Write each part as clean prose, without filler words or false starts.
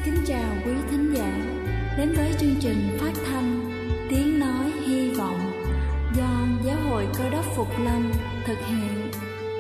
kính chào quý thính giả đến với chương trình phát thanh Tiếng Nói Hy Vọng do Giáo hội Cơ Đốc Phục Lâm thực hiện.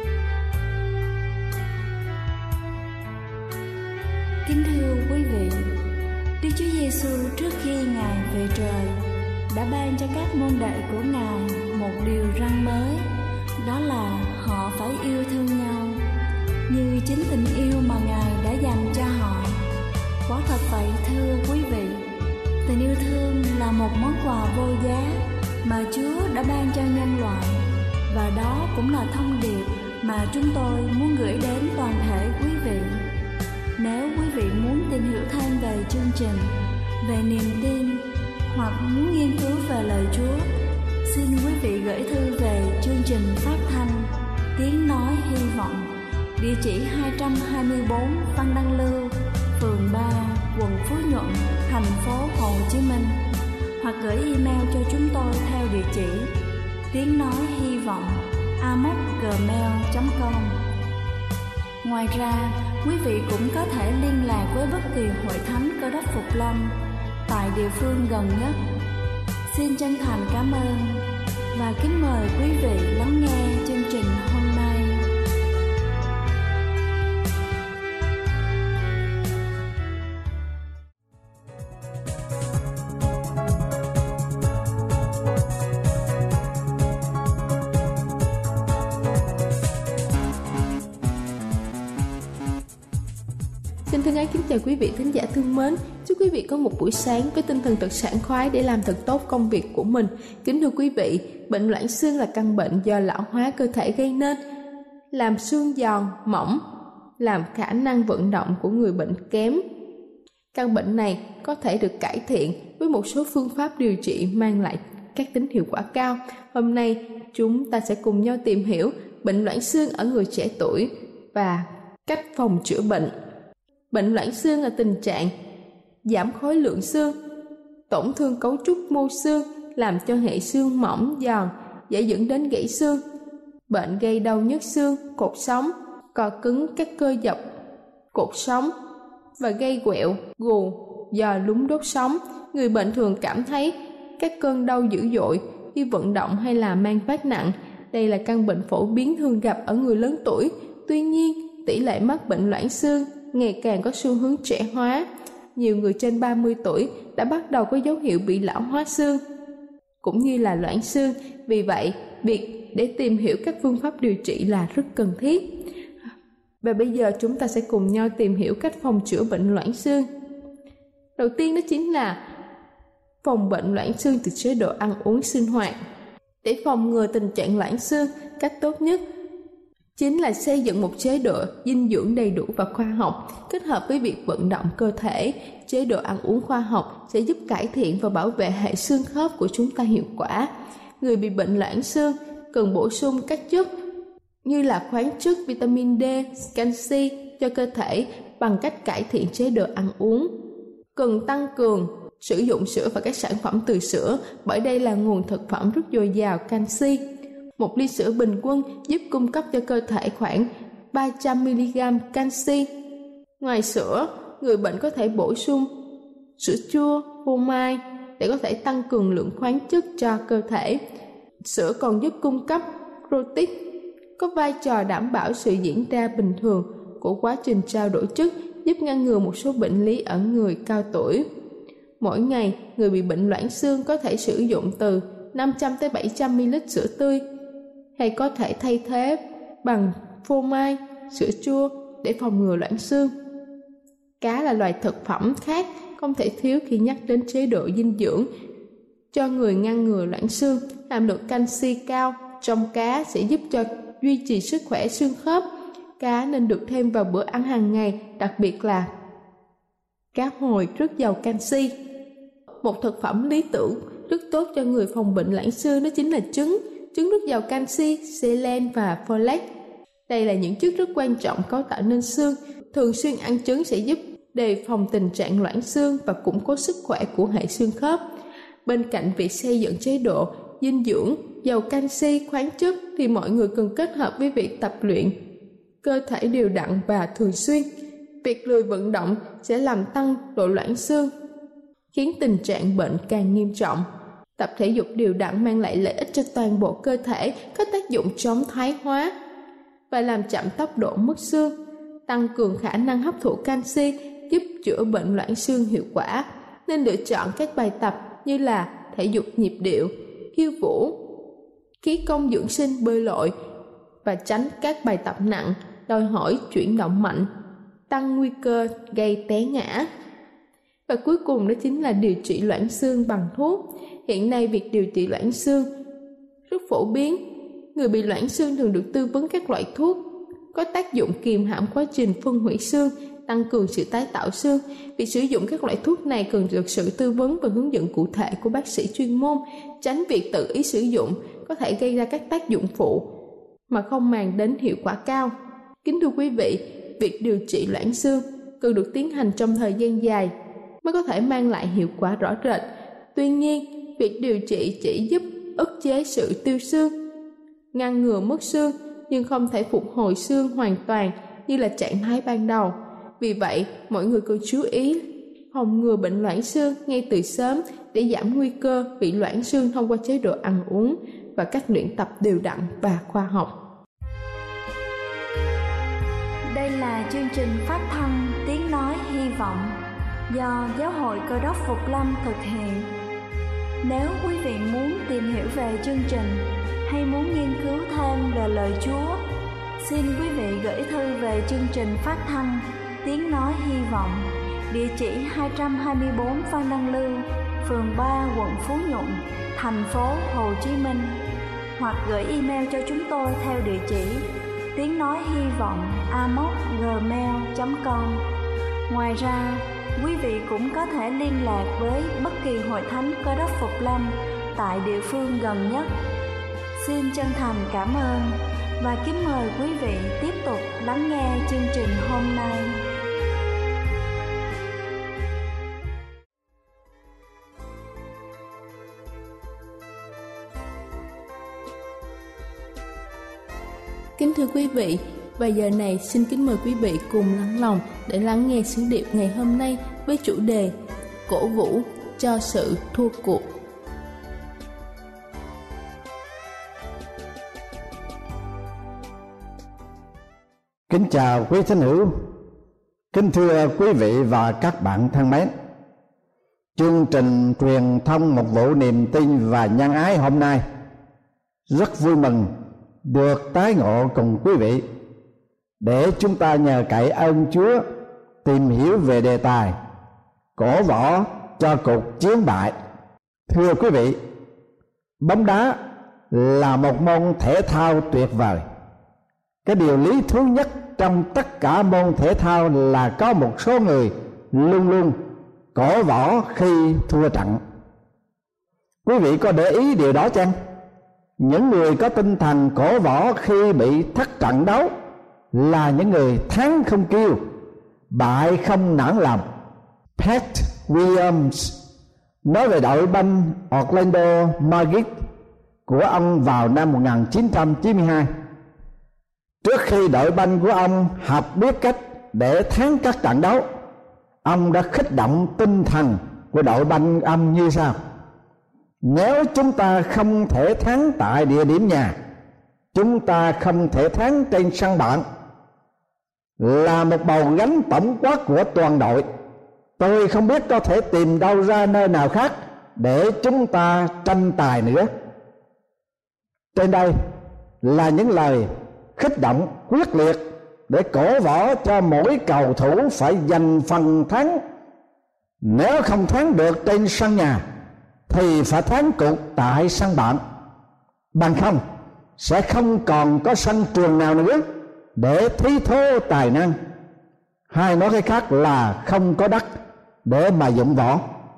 Kính thưa quý vị, Đức Chúa Giêsu trước khi Ngài về trời đã ban cho các môn đệ của Ngài một điều răn mới, đó là họ phải yêu thương nhau như chính tình yêu mà Ngài đã dành cho họ. Quả thật vậy thưa quý vị, tình yêu thương là một món quà vô giá mà Chúa đã ban cho nhân loại, và đó cũng là thông điệp mà chúng tôi muốn gửi đến toàn thể quý vị. Nếu quý vị muốn tìm hiểu thêm về chương trình, về niềm tin hoặc muốn nghiên cứu về lời Chúa, xin quý vị gửi thư về chương trình phát thanh Tiếng Nói Hy Vọng, địa chỉ 224 Văn Đăng Lưu, phường 3, quận Phú Nhuận, thành phố Hồ Chí Minh, hoặc gửi email cho chúng tôi theo địa chỉ tiếng nói hy vọng amos@gmail.com. Ngoài ra, quý vị cũng có thể liên lạc với bất kỳ hội thánh Cơ Đốc Phục Lâm tại địa phương gần nhất. Xin chân thành cảm ơn và kính mời quý vị lắng nghe chương trình hôm nay. Xin thân ái kính chào quý vị thính giả thương mến. Chúc quý vị có một buổi sáng với tinh thần thật sảng khoái để làm thật tốt công việc của mình. Kính thưa quý vị, bệnh loãng xương là căn bệnh do lão hóa cơ thể gây nên, làm xương giòn, mỏng, làm khả năng vận động của người bệnh kém. Căn bệnh này có thể được cải thiện với một số phương pháp điều trị mang lại các tính hiệu quả cao. Hôm nay chúng ta sẽ cùng nhau tìm hiểu bệnh loãng xương ở người trẻ tuổi và cách phòng chữa bệnh. Bệnh loãng xương là tình trạng giảm khối lượng xương, tổn thương cấu trúc mô xương, làm cho hệ xương mỏng giòn, dễ dẫn đến gãy xương. Bệnh gây đau nhức xương, cột sống, co cứng các cơ dọc cột sống và gây quẹo, gù do lún đốt sống. Người bệnh thường cảm thấy các cơn đau dữ dội khi vận động hay là mang vác nặng. Đây là căn bệnh phổ biến thường gặp ở người lớn tuổi. Tuy nhiên, tỷ lệ mắc bệnh loãng xương ngày càng có xu hướng trẻ hóa. Nhiều người trên 30 tuổi đã bắt đầu có dấu hiệu bị lão hóa xương cũng như là loãng xương. Vì vậy, việc để tìm hiểu các phương pháp điều trị là rất cần thiết. Và bây giờ chúng ta sẽ cùng nhau tìm hiểu cách phòng chữa bệnh loãng xương. Đầu tiên đó chính là phòng bệnh loãng xương từ chế độ ăn uống sinh hoạt. Để phòng ngừa tình trạng loãng xương, cách tốt nhất chính là xây dựng một chế độ dinh dưỡng đầy đủ và khoa học, kết hợp với việc vận động cơ thể. Chế độ ăn uống khoa học sẽ giúp cải thiện và bảo vệ hệ xương khớp của chúng ta hiệu quả. Người bị bệnh loãng xương cần bổ sung các chất như là khoáng chất, vitamin D, canxi cho cơ thể bằng cách cải thiện chế độ ăn uống. Cần tăng cường sử dụng sữa và các sản phẩm từ sữa, bởi đây là nguồn thực phẩm rất dồi dào canxi. Một ly sữa bình quân giúp cung cấp cho cơ thể khoảng 300mg canxi. Ngoài sữa, người bệnh có thể bổ sung sữa chua, phô mai để có thể tăng cường lượng khoáng chất cho cơ thể. Sữa còn giúp cung cấp protein, có vai trò đảm bảo sự diễn ra bình thường của quá trình trao đổi chất, giúp ngăn ngừa một số bệnh lý ở người cao tuổi. Mỗi ngày, người bị bệnh loãng xương có thể sử dụng từ 500 tới 700ml sữa tươi, hay có thể thay thế bằng phô mai, sữa chua để phòng ngừa loãng xương. Cá là loài thực phẩm khác không thể thiếu khi nhắc đến chế độ dinh dưỡng cho người ngăn ngừa loãng xương. Hàm lượng canxi cao trong cá sẽ giúp cho duy trì sức khỏe xương khớp. Cá nên được thêm vào bữa ăn hàng ngày, đặc biệt là cá hồi rất giàu canxi. Một thực phẩm lý tưởng rất tốt cho người phòng bệnh loãng xương đó chính là trứng. Trứng rất giàu canxi, selen và folate. Đây là những chất rất quan trọng cấu tạo nên xương. Thường xuyên ăn trứng sẽ giúp đề phòng tình trạng loãng xương và củng cố sức khỏe của hệ xương khớp. Bên cạnh việc xây dựng chế độ dinh dưỡng giàu canxi, khoáng chất thì mọi người cần kết hợp với việc tập luyện cơ thể đều đặn và thường xuyên. Việc lười vận động sẽ làm tăng độ loãng xương, khiến tình trạng bệnh càng nghiêm trọng. Tập thể dục đều đặn mang lại lợi ích cho toàn bộ cơ thể, có tác dụng chống thoái hóa và làm chậm tốc độ mất xương, tăng cường khả năng hấp thụ canxi, giúp chữa bệnh loãng xương hiệu quả. Nên lựa chọn các bài tập như là thể dục nhịp điệu, khiêu vũ, khí công dưỡng sinh, bơi lội và tránh các bài tập nặng đòi hỏi chuyển động mạnh, tăng nguy cơ gây té ngã. Và cuối cùng đó chính là điều trị loãng xương bằng thuốc. Hiện nay việc điều trị loãng xương rất phổ biến. Người bị loãng xương thường được tư vấn các loại thuốc có tác dụng kiềm hãm quá trình phân hủy xương, tăng cường sự tái tạo xương. Việc sử dụng các loại thuốc này cần được sự tư vấn và hướng dẫn cụ thể của bác sĩ chuyên môn, tránh việc tự ý sử dụng có thể gây ra các tác dụng phụ mà không mang đến hiệu quả cao. Kính thưa quý vị, việc điều trị loãng xương cần được tiến hành trong thời gian dài mới có thể mang lại hiệu quả rõ rệt. Tuy nhiên, việc điều trị chỉ giúp ức chế sự tiêu xương, ngăn ngừa mất xương, nhưng không thể phục hồi xương hoàn toàn như là trạng thái ban đầu. Vì vậy, mọi người cần chú ý phòng ngừa bệnh loãng xương ngay từ sớm để giảm nguy cơ bị loãng xương thông qua chế độ ăn uống và các luyện tập đều đặn và khoa học. Đây là chương trình phát thanh Tiếng Nói Hy Vọng do Giáo hội Cơ đốc Phục Lâm thực hiện. Nếu quý vị muốn tìm hiểu về chương trình hay muốn nghiên cứu thêm về lời Chúa, xin quý vị gửi thư về chương trình phát thanh Tiếng Nói Hy Vọng, địa chỉ 224 Phan Đăng Lưu, phường 3, quận Phú Nhuận, thành phố Hồ Chí Minh, hoặc gửi email cho chúng tôi theo địa chỉ tiếng nói hy vọng amos@gmail.com. Ngoài ra, quý vị cũng có thể liên lạc với bất kỳ hội thánh Cơ đốc Phục Lâm tại địa phương gần nhất. Xin chân thành cảm ơn và kính mời quý vị tiếp tục lắng nghe chương trình hôm nay. Kính thưa quý vị, và giờ này xin kính mời quý vị cùng lắng lòng để lắng nghe sứ điệp ngày hôm nay với chủ đề cổ vũ cho sự thua cuộc. Kính chào quý thính hữu, kính thưa quý vị và các bạn thân mến. Chương trình truyền thông một vụ niềm tin và nhân ái hôm nay rất vui mừng được tái ngộ cùng quý vị để chúng ta nhờ cậy ơn Chúa tìm hiểu về đề tài cổ võ cho cuộc chiến bại. Thưa quý vị, bóng đá là một môn thể thao tuyệt vời. Cái điều lý thú nhất trong tất cả môn thể thao là có một số người luôn luôn cổ võ khi thua trận. Quý vị có để ý điều đó chăng? Những người có tinh thần cổ võ khi bị thất trận đấu là những người thắng không kêu, bại không nản lòng. Pat Williams nói về đội banh Orlando Magic của ông vào năm 1992. Trước khi đội banh của ông học biết cách để thắng các trận đấu, ông đã khích động tinh thần của đội banh ông như sau: nếu chúng ta không thể thắng tại địa điểm nhà, chúng ta không thể thắng trên sân bạn. Là một bầu gánh tổng quát của toàn đội, tôi không biết có thể tìm đâu ra nơi nào khác để chúng ta tranh tài nữa. Trên đây là những lời khích động quyết liệt để cổ võ cho mỗi cầu thủ phải giành phần thắng. Nếu không thắng được trên sân nhà thì phải thắng cuộc tại sân bạn, bằng không sẽ không còn có sân trường nào nữa để thí thố tài năng, hay nói cái khác là không có đất để mà dụng võ.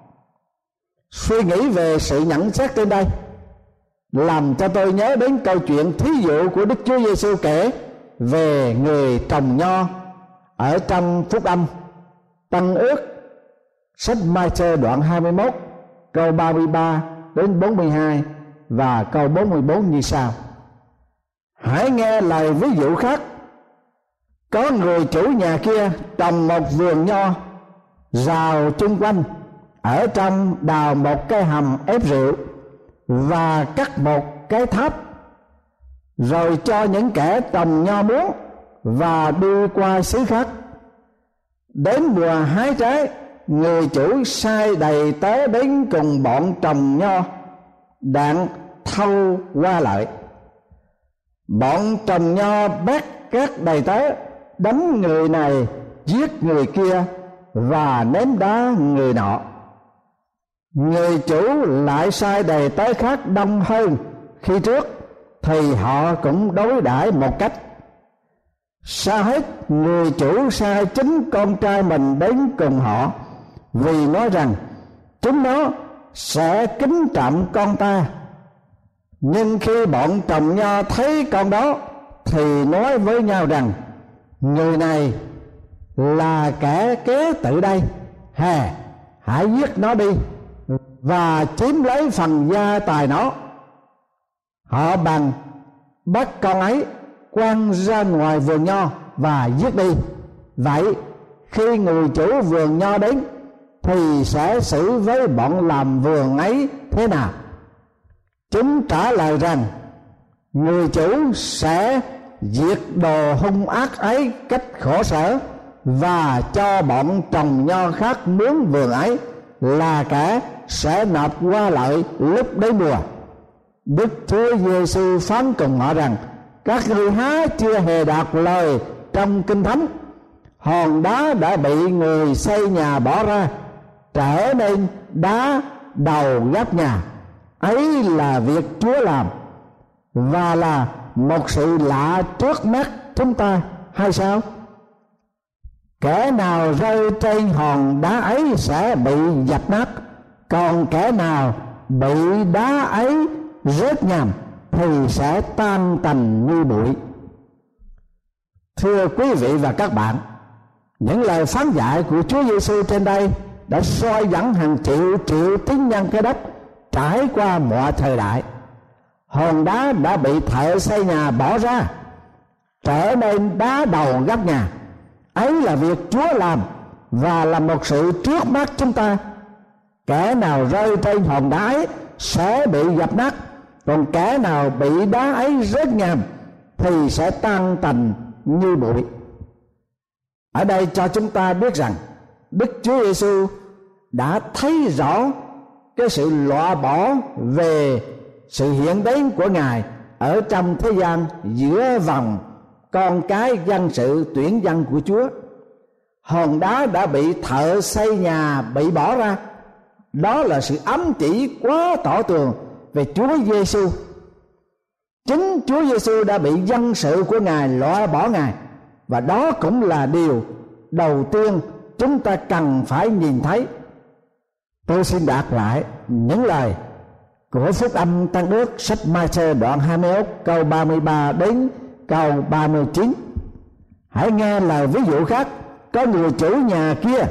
Suy nghĩ về sự nhận xét trên đây làm cho tôi nhớ đến câu chuyện thí dụ của Đức Chúa Giêsu kể về người trồng nho ở trong Phúc Âm Tân Ước, sách Ma-thơ đoạn 21 câu 33 đến 42 và câu 44 như sau: hãy nghe lời ví dụ khác. Có người chủ nhà kia trồng một vườn nho rào chung quanh, ở trong đào một cái hầm ép rượu và cắt một cái tháp, rồi cho những kẻ trồng nho muốn và đi qua xứ khác. Đến mùa hái trái, người chủ sai đầy tớ đến cùng bọn trồng nho, đặng thâu qua lợi. Bọn trồng nho bắt các đầy tớ, đánh người này, giết người kia và ném đá người nọ. Người chủ lại sai đầy tớ khác đông hơn khi trước, thì họ cũng đối đãi một cách. Sau hết, người chủ sai chính con trai mình đến cùng họ, vì nói rằng chúng nó sẽ kính trọng con ta. Nhưng khi bọn trồng nho thấy con đó, thì nói với nhau rằng người này là kẻ kế tự đây, hãy giết nó đi và chiếm lấy phần gia tài nó. Họ bằng bắt con ấy quăng ra ngoài vườn nho và giết đi. Vậy khi người chủ vườn nho đến, thì sẽ xử với bọn làm vườn ấy thế nào? Chúng trả lời rằng người chủ sẽ diệt đồ hung ác ấy cách khổ sở, và cho bọn trồng nho khác mướn vườn ấy là kẻ sẽ nộp qua lợi lúc đến mùa. Đức Chúa Giêsu phán cùng họ rằng: các ngươi há chưa hề đọc lời trong Kinh Thánh, hòn đá đã bị người xây nhà bỏ ra trở nên đá đầu gác nhà. Ấy là việc Chúa làm, và là một sự lạ trước mắt chúng ta hay sao? Kẻ nào rơi trên hòn đá ấy sẽ bị dập nát, còn kẻ nào bị đá ấy rớt nhằm thì sẽ tan tành như bụi. Thưa quý vị và các bạn, những lời phán dạy của Chúa Giêsu trên đây đã soi dẫn hàng triệu tín nhân Cơ Đốc trải qua mọi thời đại. Hòn đá đã bị thợ xây nhà bỏ ra trở nên đá đầu gác nhà. Ấy là việc Chúa làm, và là một sự trước mắt chúng ta. Kẻ nào rơi trên hòn đá ấy sẽ bị dập nát, còn kẻ nào bị đá ấy rớt nhằm thì sẽ tan tành như bụi. Ở đây cho chúng ta biết rằng Đức Chúa Giêsu đã thấy rõ cái sự loại bỏ về sự hiện đến của Ngài ở trong thế gian giữa vòng con cái dân sự tuyển dân của Chúa. Hòn đá đã bị thợ xây nhà bị bỏ ra, đó là sự ám chỉ quá tỏ tường về Chúa Giêsu. Chính Chúa Giêsu đã bị dân sự của Ngài loại bỏ Ngài, và đó cũng là điều đầu tiên chúng ta cần phải nhìn thấy. Tôi xin đọc lại những lời của Phúc Âm Tăng Ước, sách Ma-thê đoạn 21 câu 33 đến câu 39. Hãy nghe lời ví dụ khác. Có người chủ nhà kia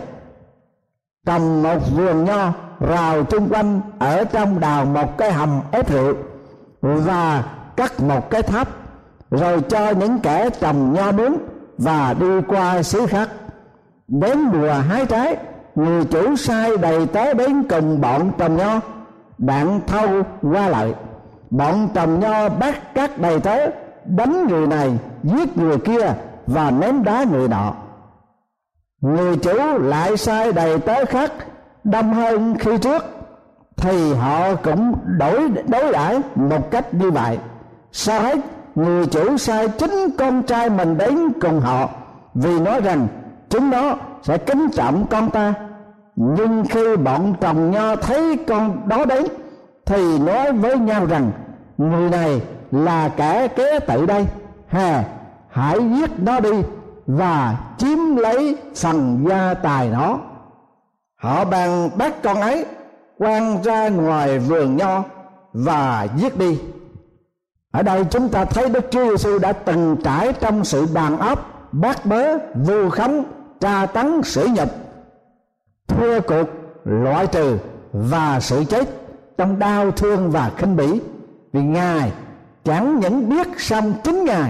trồng một vườn nho rào chung quanh, ở trong đào một cái hầm ép rượu và cắt một cái tháp, rồi cho những kẻ trồng nho muốn và đi qua xứ khác. Đến mùa hái trái, người chủ sai đầy tớ đến cùng bọn trồng nho, đặng thâu qua lợi. Bọn trồng nho bắt các đầy tớ, đánh người này, giết người kia và ném đá người nọ. Người chủ lại sai đầy tớ khác đông hơn khi trước, thì họ cũng đối đãi một cách như vậy. Sau hết, người chủ sai chính con trai mình đến cùng họ, vì nói rằng chúng nó sẽ kính trọng con ta. Nhưng khi bọn trồng nho thấy con đó đến, thì nói với nhau rằng người này là kẻ kế tự đây, hãy giết nó đi và chiếm lấy phần gia tài nó. Họ bèn bắt con ấy quăng ra ngoài vườn nho và giết đi. Ở đây chúng ta thấy Đức Chúa Giêsu đã từng trải trong sự đàn áp, bát bớ, vu khống, tra tấn, sỉ nhục, thua cuộc, loại trừ và sự chết trong đau thương và khinh bỉ. Vì Ngài chẳng những biết xong chính Ngài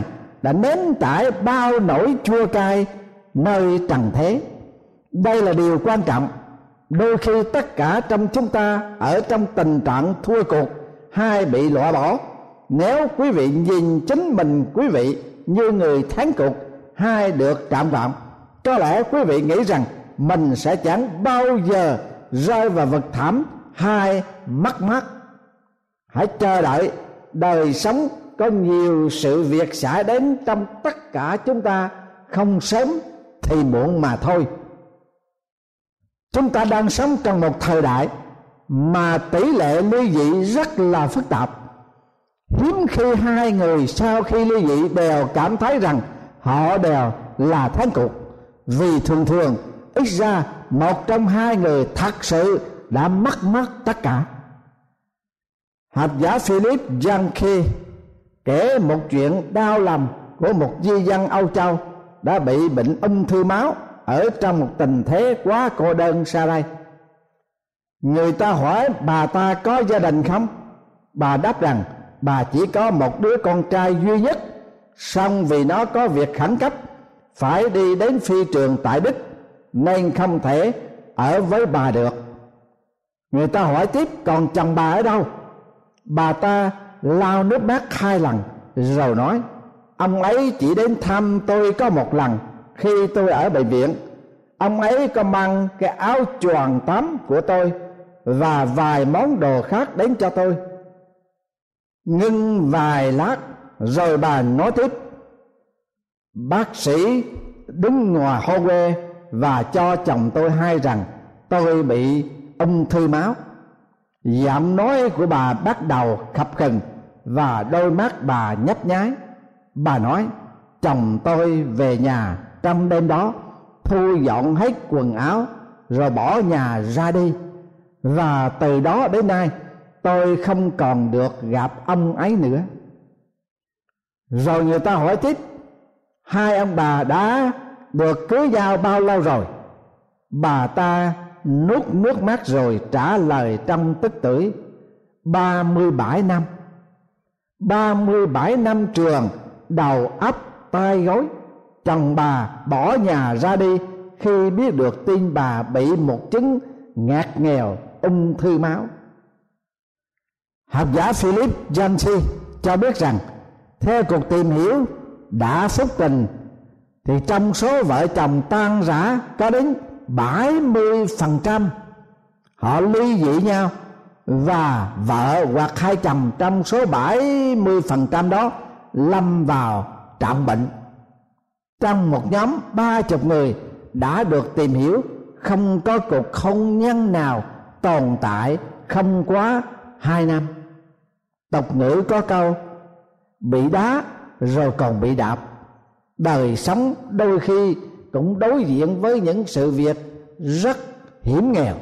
đã nếm trải bao nỗi chua cay nơi trần thế. Đây là điều quan trọng. Đôi khi tất cả trong chúng ta ở trong tình trạng thua cuộc hay bị loại bỏ. Nếu quý vị nhìn chính mình quý vị như người thắng cuộc hay được trạm vọng, có lẽ quý vị nghĩ rằng mình sẽ chẳng bao giờ rơi vào vực thẳm hay mất mát. Hãy chờ đợi, đời sống có nhiều sự việc xảy đến trong tất cả chúng ta, không sớm thì muộn mà thôi. Chúng ta đang sống trong một thời đại mà tỷ lệ ly dị rất là phức tạp. Hiếm khi hai người sau khi ly dị đều cảm thấy rằng họ đều là thắng cuộc, vì thường thường ít ra một trong hai người thật sự đã mất mất tất cả. Học giả Philip Yancey kể một chuyện đau lòng của một di dân Âu Châu đã bị bệnh ung thư máu ở trong một tình thế quá cô đơn xa đây. Người ta hỏi bà ta có gia đình không? Bà đáp rằng bà chỉ có một đứa con trai duy nhất, song vì nó có việc khẩn cấp phải đi đến phi trường tại Đức nên không thể ở với bà được. Người ta hỏi tiếp, còn chồng bà ở đâu? Bà ta lau nước mắt 2 lần rồi nói, ông ấy chỉ đến thăm tôi có một lần khi tôi ở bệnh viện. Ông ấy có mang cái áo choàng tắm của tôi và vài món đồ khác đến cho tôi. Ngưng vài lát rồi bà nói tiếp, bác sĩ đứng ngoài hô quê và cho chồng tôi hay rằng tôi bị ung thư máu. Giọng nói của bà bắt đầu khập khừng và đôi mắt bà nhấp nháy. Bà nói, chồng tôi về nhà trong đêm đó, thu dọn hết quần áo rồi bỏ nhà ra đi, và từ đó đến nay tôi không còn được gặp ông ấy nữa. Rồi người ta hỏi tiếp, hai ông bà đã được cưới nhau bao lâu rồi? Bà ta nuốt nước mắt rồi trả lời trong tức tưởi, 37 năm. 37 năm trường, đầu óc tay gối. Chồng bà bỏ nhà ra đi khi biết được tin bà bị một chứng ngạt nghèo ung thư máu. Học giả Philip Yancey cho biết rằng theo cuộc tìm hiểu đã phúc tình thì trong số vợ chồng tan rã có đến 70% họ ly dị nhau, và vợ hoặc hai chồng trong số 70% đó lâm vào trọng bệnh. Trong một nhóm 30 người đã được tìm hiểu, không có cuộc hôn nhân nào tồn tại không quá 2 năm. Tục ngữ có câu bị đá rồi còn bị đạp. Đời sống đôi khi cũng đối diện với những sự việc rất hiểm nghèo.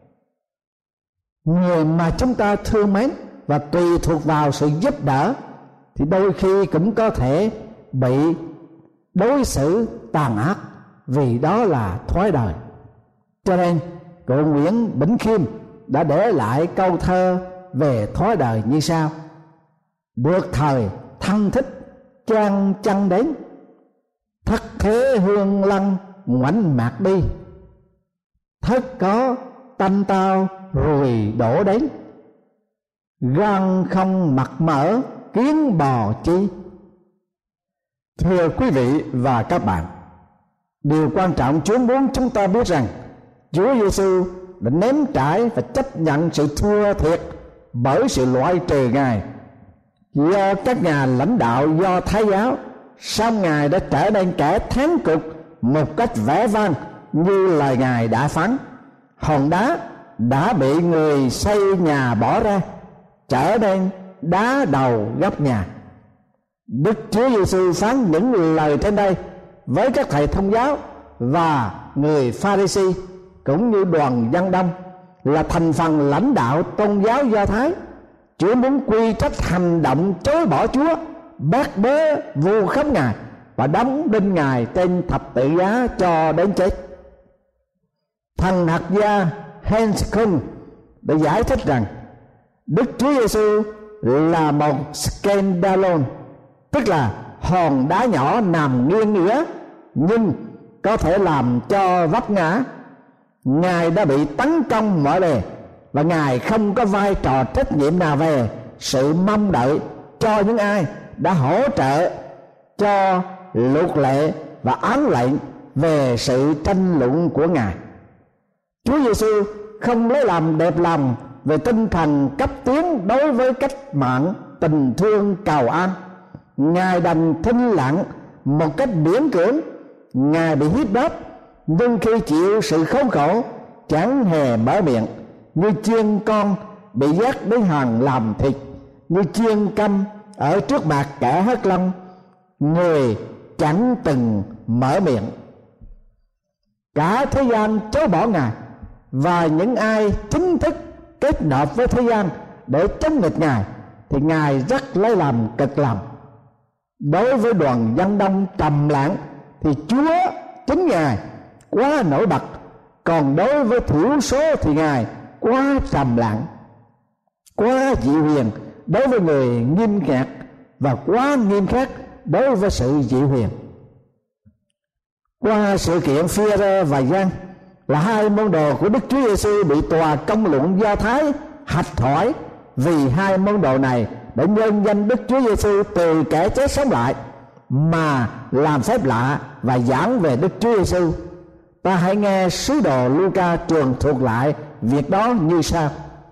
Người mà chúng ta thương mến và tùy thuộc vào sự giúp đỡ thì đôi khi cũng có thể bị đối xử tàn ác, vì đó là thói đời. Cho nên cụ Nguyễn Bỉnh Khiêm đã để lại câu thơ về thói đời như sau: được thời thân thích trang chân đến, thất thế hương lăng ngoảnh mạc đi, thất có tanh tao rồi đổ đến, gan không mặt mở kiến bò chi. Thưa quý vị và các bạn, điều quan trọng Chúa muốn chúng ta biết rằng Chúa Giêsu đã nếm trải và chấp nhận sự thua thiệt bởi sự loại trừ Ngài do các nhà lãnh đạo Do Thái giáo. Song Ngài đã trở nên kẻ thắng cuộc một cách vẻ vang như lời Ngài đã phán. Hòn đá đã bị người xây nhà bỏ ra trở nên đá đầu góc nhà. Đức Chúa Giêsu phán những lời trên đây với các thầy thông giáo và người Pha-ri-si cũng như đoàn dân đông là thành phần lãnh đạo tôn giáo Do Thái. Chúa muốn quy trách hành động chối bỏ Chúa, bác bớ vu khống Ngài và đóng đinh Ngài trên thập tự giá cho đến chết. Thần học gia Hans Küng đã giải thích rằng Đức Chúa Giêsu là một scandalon, tức là hòn đá nhỏ nằm nghiêng ngửa nhưng có thể làm cho vấp ngã. Ngài đã bị tấn công mọi bề và Ngài không có vai trò trách nhiệm nào về sự mong đợi cho những ai đã hỗ trợ cho luật lệ và án lệnh về sự tranh luận của Ngài. Chúa Giêsu không lấy làm đẹp lòng về tinh thần cấp tiến đối với cách mạng tình thương cầu an. Ngài đành thinh lặng một cách miễn cưỡng. Ngài bị hiếp đáp, nhưng khi chịu sự khốn khổ chẳng hề mở miệng, như chiên con bị dắt đến hàng làm thịt, như chiên câm ở trước mặt kẻ hất lông, người chẳng từng mở miệng. Cả thế gian chối bỏ Ngài, và những ai chính thức kết nạp với thế gian để chống nghịch Ngài thì Ngài rất lấy làm cực lòng. Đối với đoàn dân đông trầm lặng thì Chúa chính Ngài quá nổi bật, còn đối với thiểu số thì Ngài quá trầm lặng, quá dịu hiền đối với người nghiêm khắc và quá nghiêm khắc đối với sự dịu hiền. Qua sự kiện Phi-e-rơ và Giăng là hai môn đồ của Đức Chúa Giêsu bị tòa công luận Do Thái hạch hỏi, vì hai môn đồ này đã nhân danh Đức Chúa Giêsu từ kẻ chết sống lại mà làm phép lạ và giảng về Đức Chúa Giêsu. Ta hãy nghe sứ đồ Luca truyền thuật lại việc đó như sau.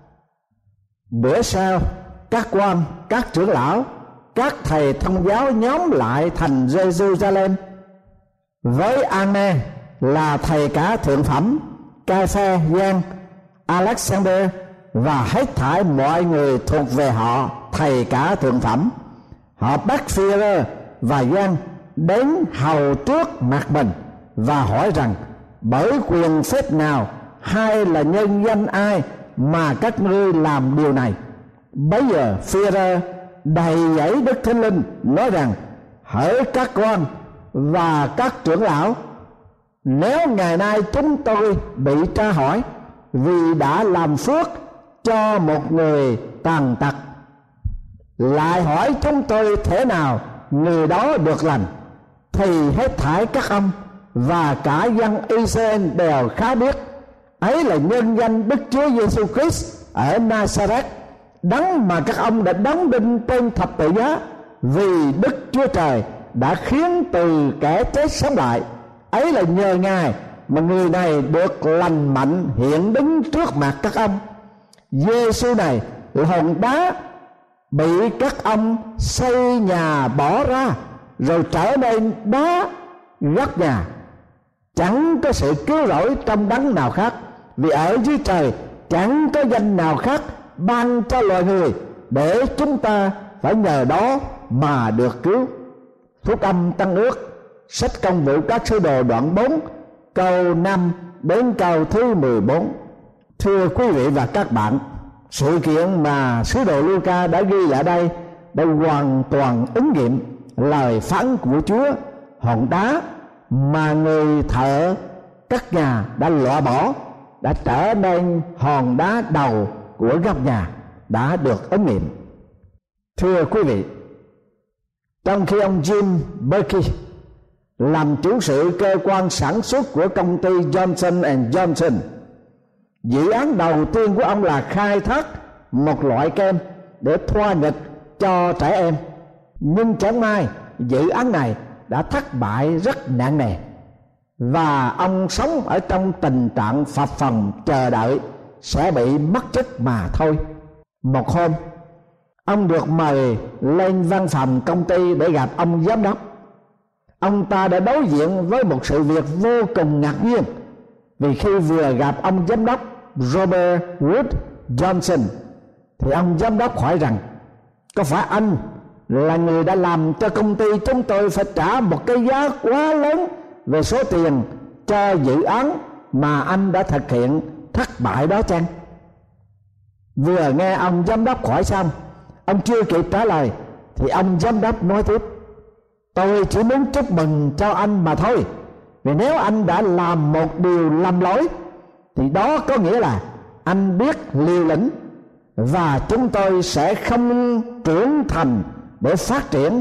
Bữa sau, các quan, các trưởng lão, các thầy thông giáo nhóm lại thành Giê-ru-sa-lem với An-nê là thầy cả thượng phẩm, Ca-pha, Giăng, Alexander và hết thảy mọi người thuộc về họ thầy cả thượng phẩm. Họ bắt Phi-e-rơ và Giăng đến hầu trước mặt mình và hỏi rằng: bởi quyền phép nào hay là nhân danh ai mà các ngươi làm điều này? Bấy giờ Phi-e-rơ đầy dẫy Đức Thánh Linh nói rằng: hỡi các con và các trưởng lão, nếu ngày nay chúng tôi bị tra hỏi vì đã làm phước cho một người tàn tật, lại hỏi chúng tôi thế nào người đó được lành, thì hết thảy các ông và cả dân Israel đều khá biết ấy là nhân danh Đức Chúa Giêsu Christ ở Nazareth, đấng mà các ông đã đóng đinh trên thập tự giá. Vì Đức Chúa Trời đã khiến từ kẻ chết sống lại, ấy là nhờ Ngài mà người này được lành mạnh hiện đứng trước mặt các ông. Giêsu này là hòn đá bị các ông xây nhà bỏ ra rồi trở nên đá góc nhà. Chẳng có sự cứu rỗi trong đấng nào khác, vì ở dưới trời chẳng có danh nào khác ban cho loài người để chúng ta phải nhờ đó mà được cứu. Phúc âm Tân Ước, sách Công vụ các sứ đồ đoạn 4 câu 5 đến câu thứ 14. Thưa quý vị và các bạn, sự kiện mà sứ đồ Luca đã ghi lại đây đã hoàn toàn ứng nghiệm lời phán của Chúa. Hòn đá mà người thợ cất nhà đã loại bỏ đã trở nên hòn đá đầu của góc nhà, đã được ứng nghiệm. Thưa quý vị, trong khi ông Jim Berkey làm chủ sự cơ quan sản xuất của công ty Johnson & Johnson, dự án đầu tiên của ông là khai thác một loại kem để thoa nghịch cho trẻ em. Nhưng chẳng may dự án này đã thất bại rất nặng nề, và ông sống ở trong tình trạng phập phồng chờ đợi sẽ bị mất chức mà thôi. Một hôm, ông được mời lên văn phòng công ty để gặp ông giám đốc. Ông ta đã đối diện với một sự việc vô cùng ngạc nhiên, vì khi vừa gặp ông giám đốc Robert Wood Johnson thì ông giám đốc hỏi rằng: có phải anh là người đã làm cho công ty chúng tôi phải trả một cái giá quá lớn về số tiền cho dự án mà anh đã thực hiện thất bại đó chăng? Vừa nghe ông giám đốc hỏi xong, ông chưa kịp trả lời thì ông giám đốc nói tiếp: tôi chỉ muốn chúc mừng cho anh mà thôi, vì nếu anh đã làm một điều lầm lỗi thì đó có nghĩa là anh biết liều lĩnh, và chúng tôi sẽ không trưởng thành để phát triển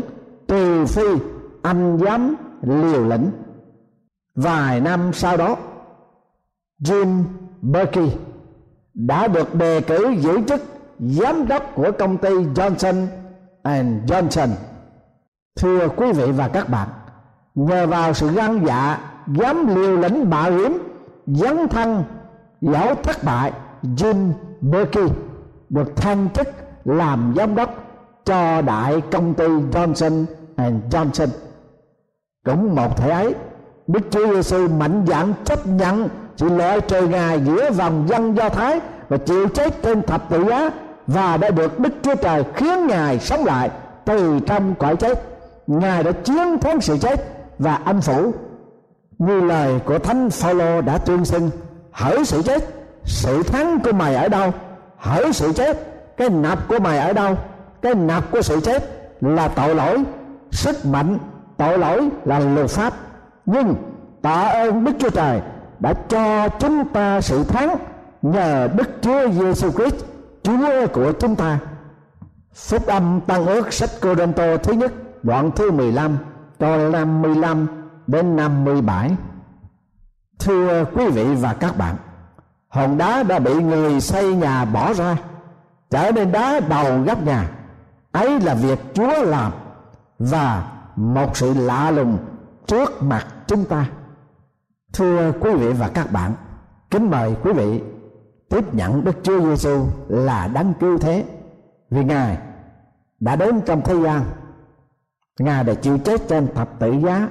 trừ phi anh dám liều lĩnh. Vài năm sau đó, Jim Berkey đã được đề cử giữ chức giám đốc của công ty Johnson & Johnson. Thưa quý vị và các bạn, nhờ vào sự gan dạ, dám liều lĩnh mạo hiểm, dấn thân dẫu thất bại, Jim Berkey được thăng chức làm giám đốc cho đại công ty Johnson & Johnson. Cũng một thể ấy, Đức Chúa Giêsu mạnh dạn chấp nhận sự loại trừ Ngài giữa vòng dân Do Thái và chịu chết trên thập tự giá, và đã được Đức Chúa Trời khiến Ngài sống lại từ trong cõi chết. Ngài đã chiến thắng sự chết và âm phủ, như lời của Thánh Phaolô đã tuyên xưng: hỡi sự chết, sự thắng của mày ở đâu? Hỡi sự chết, cái nạp của mày ở đâu? Cái nạp của sự chết là tội lỗi, sức mạnh tội lỗi là luật pháp. Nhưng tạ ơn Đức Chúa Trời đã cho chúng ta sự thắng nhờ Đức Chúa Giêsu Christ, Chúa của chúng ta. Phúc âm Tân Ước sách Cô-rinh-tô thứ nhất đoạn thứ 15 câu 55 đến 57. Thưa quý vị và các bạn, hòn đá đã bị người xây nhà bỏ ra, trở nên đá đầu góc nhà. Ấy là việc Chúa làm, và một sự lạ lùng trước mặt chúng ta. Thưa quý vị và các bạn, kính mời quý vị tiếp nhận Đức Chúa Giêsu là đấng cứu thế, vì Ngài đã đến trong thế gian, Ngài đã chịu chết trên thập tự giá,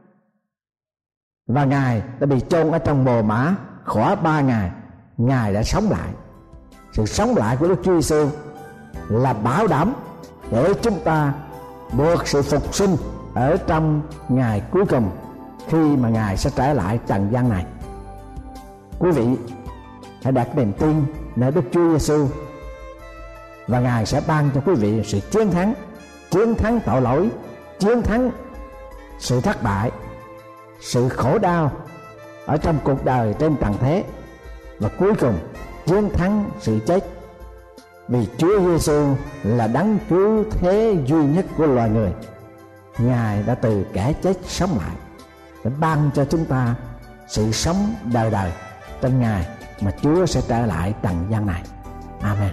và Ngài đã bị chôn ở trong mồ mả khỏi 3 ngày. Ngài đã sống lại. Sự sống lại của Đức Chúa Giêsu là bảo đảm để chúng ta được sự phục sinh ở trong ngày cuối cùng, khi mà Ngài sẽ trở lại trần gian này. Quý vị hãy đặt niềm tin nơi Đức Chúa Giêsu, và Ngài sẽ ban cho quý vị sự chiến thắng tội lỗi, chiến thắng sự thất bại, sự khổ đau ở trong cuộc đời trên trần thế, và cuối cùng chiến thắng sự chết. Vì Chúa Giêsu là đấng cứu thế duy nhất của loài người. Ngài đã từ kẻ chết sống lại để ban cho chúng ta sự sống đời đời trong ngày mà Chúa sẽ trở lại trần gian này. Amen.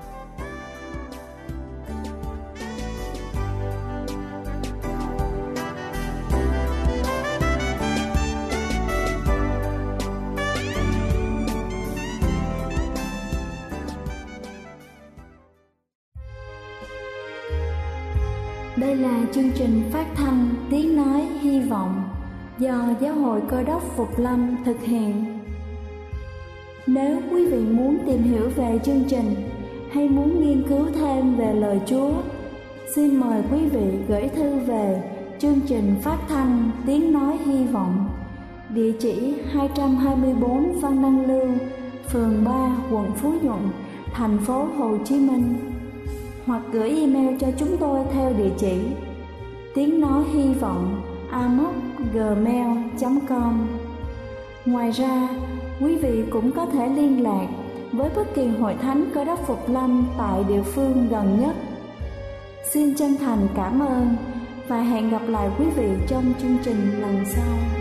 Đây là chương trình phát thanh Tiếng Nói Hy Vọng do Giáo hội Cơ đốc Phục Lâm thực hiện. Nếu quý vị muốn tìm hiểu về chương trình hay muốn nghiên cứu thêm về lời Chúa, xin mời quý vị gửi thư về chương trình phát thanh Tiếng Nói Hy Vọng, địa chỉ 224 Văn Đăng Lưu, phường 3, quận Phú Nhuận, thành phố Hồ Chí Minh, hoặc gửi email cho chúng tôi theo địa chỉ tiếng nói hy vọng amos@gmail.com. Ngoài ra, quý vị cũng có thể liên lạc với bất kỳ hội thánh Cơ đốc Phục Lâm tại địa phương gần nhất. Xin chân thành cảm ơn và hẹn gặp lại quý vị trong chương trình lần sau.